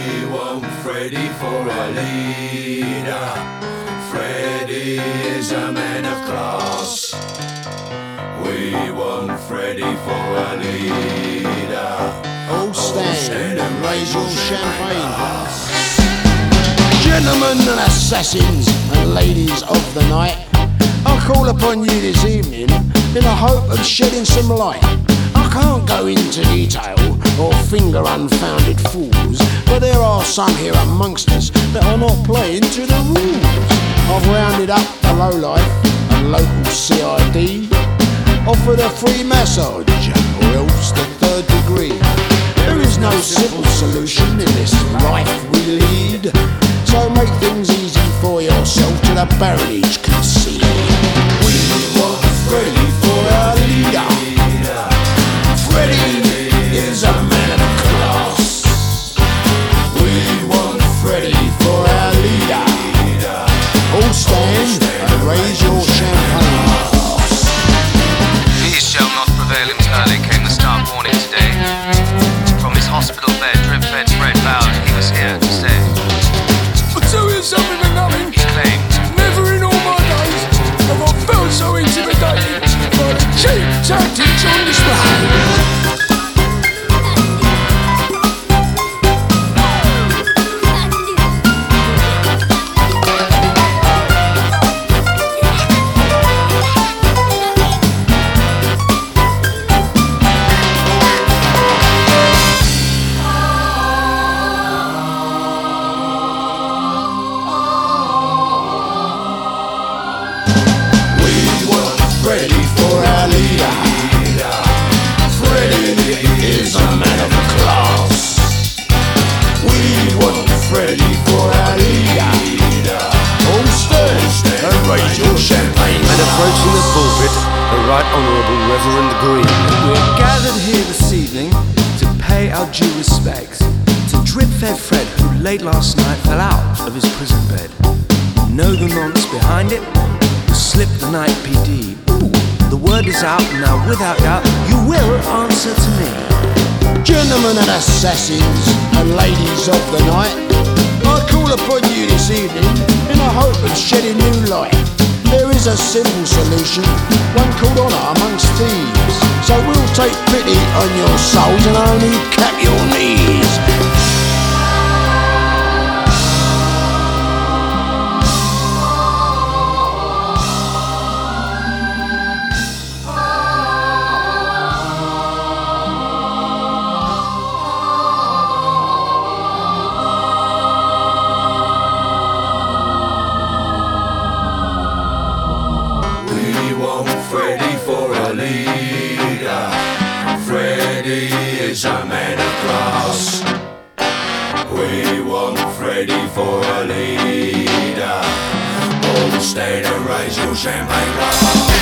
want Freddie for a leader. Freddie is a man of class. We want Freddie for a leader. All stand and raise your champagne glass. Gentlemen and assassins and ladies of the night, I call upon you this evening in the hope of shedding some light. I can't go into detail or finger unfounded fools, but there are some here amongst us that are not playing to the rules. I've rounded up the lowlife and local CID, offered a free massage or else the third degree. There is no simple solution in this life we lead, so make things easy for yourself to the barrelage concede. We want Freddie for our leader. Freddie is a man of class. We want Freddie for our leader. All stand and raise your champagne glass. Peace shall not prevail entirely, came the stark warning today. From his hospital bed, drip-fed Fred vowed he was here to stay. I'll tell you something and nothing. He claimed, never in all my days have I felt so intimidated by the cheap tactics on display. Freddie for our leader. Freddie is a man of class. We want Freddie for our leader. All stand and raise your champagne. And approaching the pulpit, the Right Honourable Reverend Green. We're gathered here this evening to pay our due respects to drip-fed Fred, who late last night fell out of his prison bed. You know the nonce behind it? Slipped the night PD. Ooh, the word is out now, without doubt, you will answer to me. Gentlemen and assassins and ladies of the night, I call upon you this evening in the hope of shedding new light. There is a simple solution, one called honour amongst thieves. So we'll take pity on your souls and only cap your knees. Freddie for a leader. Freddie is a man of class. We want Freddie for a leader. All stand and raise your champagne glass.